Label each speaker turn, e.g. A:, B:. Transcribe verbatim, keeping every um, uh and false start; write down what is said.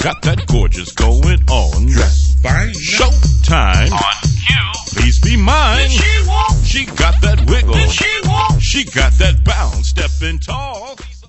A: got that gorgeous going on.
B: Dress fine.
A: Showtime.
C: On cue.
A: Please be mine.
C: Did she walk?
A: She got that wiggle.
C: Did she walk?
A: She got that bounce, stepping tall.